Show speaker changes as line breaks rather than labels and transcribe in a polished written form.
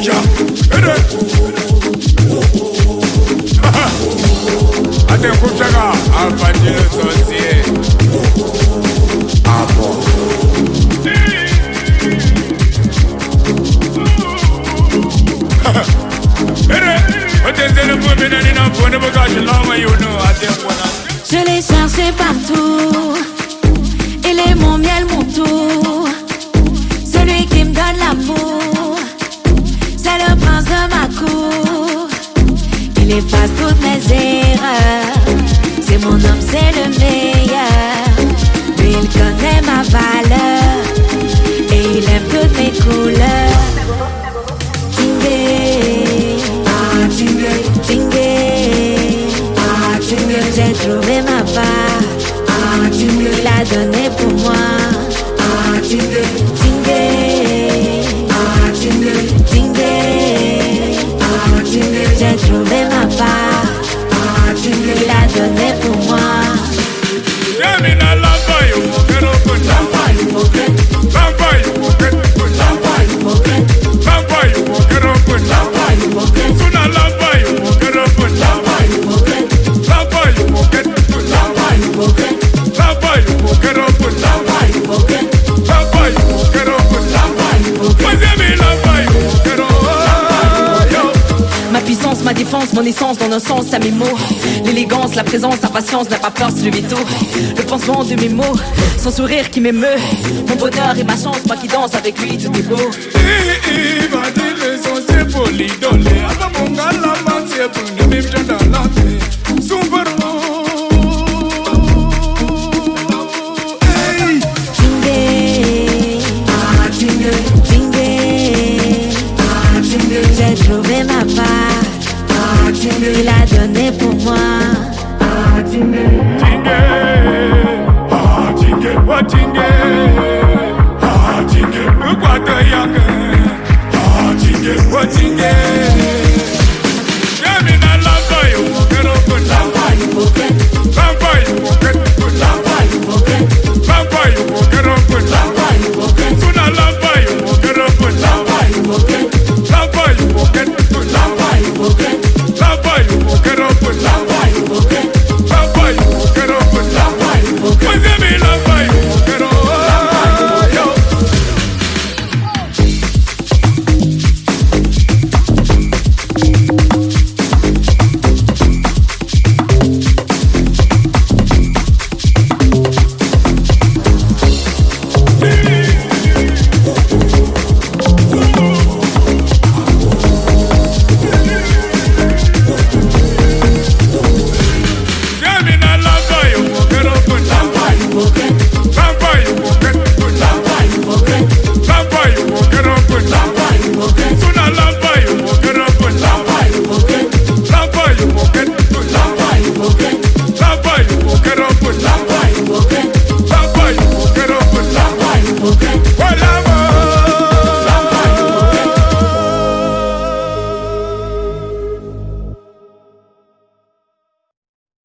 Je l'ai cherché partout, il est mon miel, mon tout, celui qui me donne l'amour, c'est le prince de ma cour. Il efface toutes mes erreurs, c'est mon homme, c'est le meilleur. Lui il connaît ma valeur, et il aime toutes mes couleurs. Tingé, ah tingé, tingé, ah tingé, j'ai trouvé ma part. Ah tingé, il a donné pour moi. Ah tingé, tingé, ah tingé, tingé, ah tingé, j'ai trouvé ma part. Ah tingé, il a donné pour moi.
Ma puissance, ma défense, mon essence dans un sens à mes mots. L'élégance, la présence, la patience, n'a pas peur, se lever tôt. Le pansement de mes mots, son sourire qui m'émeut. Mon bonheur et ma chance, moi qui danse avec lui, tout est beau.
Il va dire les sons, c'est pour l'idoler. Avant mon gars, la main, c'est pour ne vivre dans la vie.